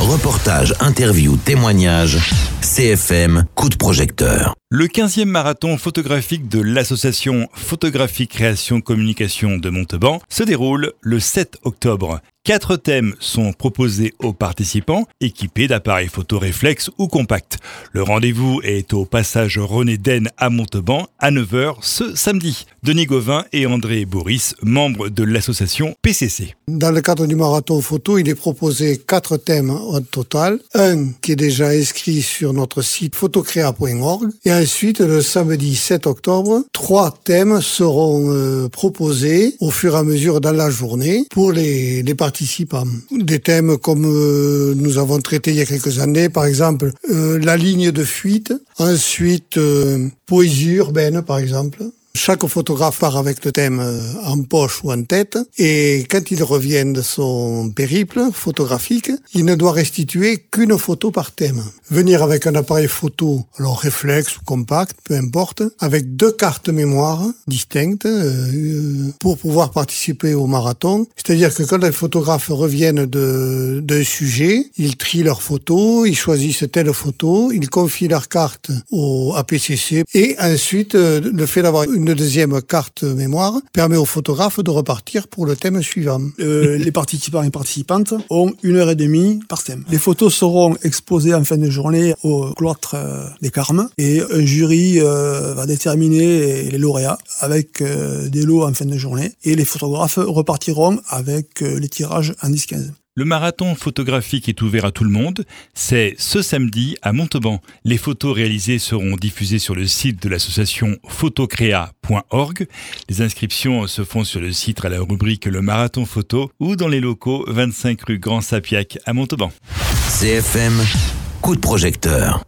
Reportages, interviews, témoignages, CFM, coup de projecteur. Le 15e marathon photographique de l'association Photographie Création Communication de Montauban se déroule le 7 octobre. 4 thèmes sont proposés aux participants, équipés d'appareils photo réflexes ou compacts. Le rendez-vous est au passage René Denne à Montauban à 9h ce samedi. Denis Gauvin et André Boris, membres de l'association PCC. Dans le cadre du marathon photo, il est proposé 4 thèmes au total. Un qui est déjà inscrit sur notre site photocrea.org. Et ensuite, le samedi 7 octobre, 3 thèmes seront proposés au fur et à mesure dans la journée pour les participants. Des thèmes comme nous avons traité il y a quelques années, par exemple la ligne de fuite, ensuite poésie urbaine par exemple. Chaque photographe part avec le thème en poche ou en tête et quand il revient de son périple photographique, il ne doit restituer qu'une photo par thème. Venir avec un appareil photo, alors réflexe ou compact, peu importe, avec 2 cartes mémoire distinctes pour pouvoir participer au marathon. C'est-à-dire que quand les photographes reviennent d'un sujet, ils trient leurs photos, ils choisissent telle photo, ils confient leur carte au APCC et ensuite le fait d'avoir une deuxième carte mémoire permet aux photographes de repartir pour le thème suivant. Les participants et participantes ont 1h30 par thème. Les photos seront exposées en fin de journée au cloître des Carmes et un jury va déterminer les lauréats avec des lots en fin de journée et les photographes repartiront avec les tirages en 10-15. Le marathon photographique est ouvert à tout le monde. C'est ce samedi à Montauban. Les photos réalisées seront diffusées sur le site de l'association photocrea.org. Les inscriptions se font sur le site à la rubrique Le Marathon Photo ou dans les locaux 25 rue Grand Sapiac à Montauban. CFM, coup de projecteur.